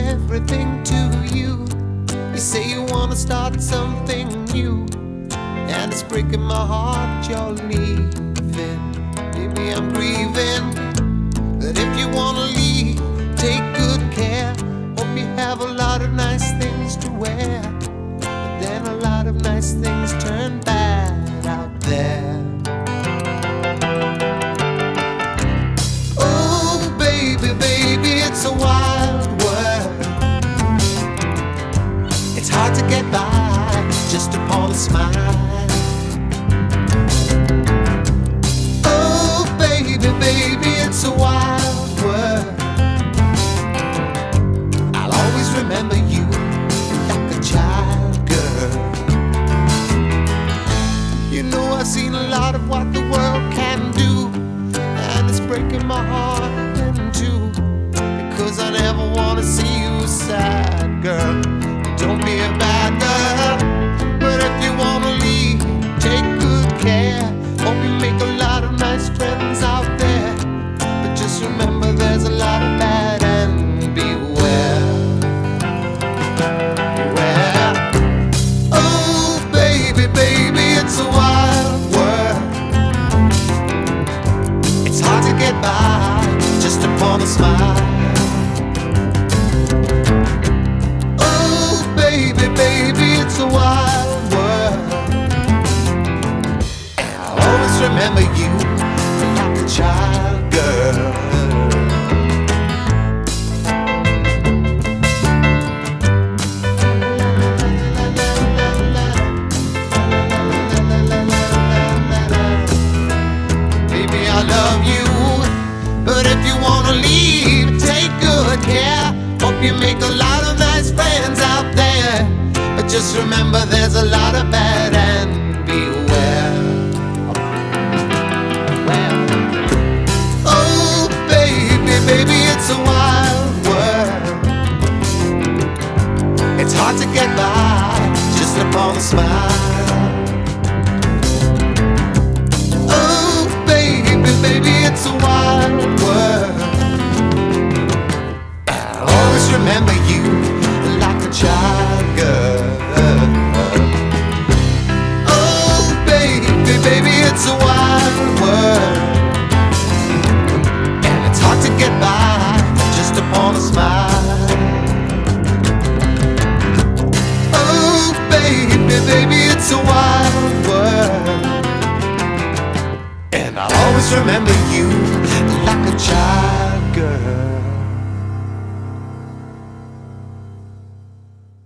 everything to you. You say you wanna start something new, and it's breaking my heart you're leaving. Baby, I'm grieving. But if you wanna leave, take good care. Hope you have a lot of nice things to wear, but then a lot of nice things turn bad out there. Oh baby, baby, it's a wild world. It's hard to get by just upon a smile. Oh baby, baby, it's a wild world. I'll always remember you like a child, girl. You know I've seen a lot of what the world can do, and it's breaking my heart in two, because I never wanna see you sad, girl. Don't be a bad girl. But if you wanna leave, take good care. Hope you make a lot of nice friends out there, but just remember there's a lot of bad, and beware. Beware. Oh baby, baby, it's a wild world. It's hard to get by just upon a smile. Oh baby, baby, it's a wild world. And I'll always remember you like a child, girl. Baby, I love you, but if you wanna leave, take good care. Hope you make a lot of nice friends out there, but just remember there's a lot of bad, and beware. Oh baby, baby, it's a wild world. It's hard to get by just upon a smile. Oh baby, baby, it's a wild world. I'll always remember you like a child, girl. Oh baby, baby, it's a wild world, and it's hard to get by just upon a smile. Oh baby, baby, it's a wild world, and I'll always remember you like a child, girl.